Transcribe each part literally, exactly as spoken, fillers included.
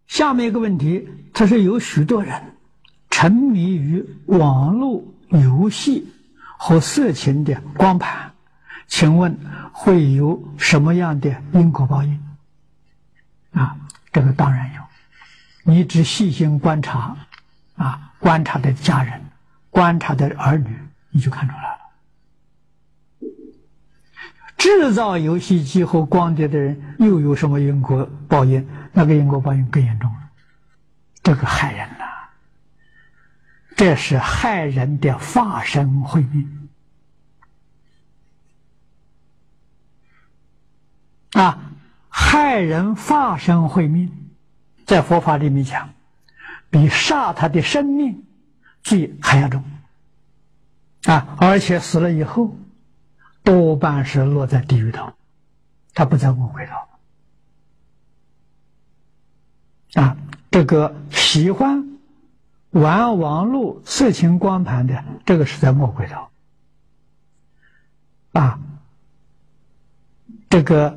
下面一个问题，他说有许多人沉迷于网络游戏和色情的光盘，请问会有什么样的因果报应？啊，这个当然有。你只细心观察，啊，观察的家人，观察的儿女，你就看出来了。制造游戏机和光碟的人又有什么因果报应？那个因果报应更严重了，这个害人呐、啊！这是害人的法身慧命啊！害人法身慧命，在佛法里面讲，比杀他的生命罪还要重啊！而且死了以后，多半是落在地狱道，他不在恶鬼道啊。这个喜欢玩网络色情光盘的，这个是在魔鬼道啊。这个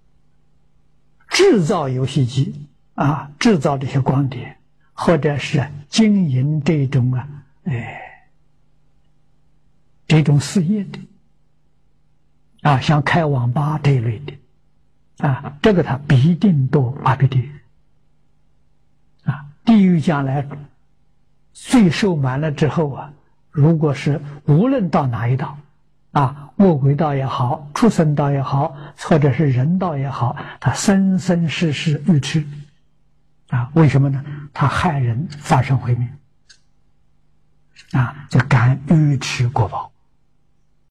制造游戏机啊，制造这些光碟，或者是经营这种啊，哎，这种事业的啊，像开网吧这一类的啊，这个他必定堕阿鼻地狱啊。地狱将来罪受满了之后啊，如果是无论到哪一道啊，恶鬼道也好，畜生道也好，或者是人道也好，他生生世世愚痴啊。为什么呢？他害人发生慧命啊，就感愚痴果报。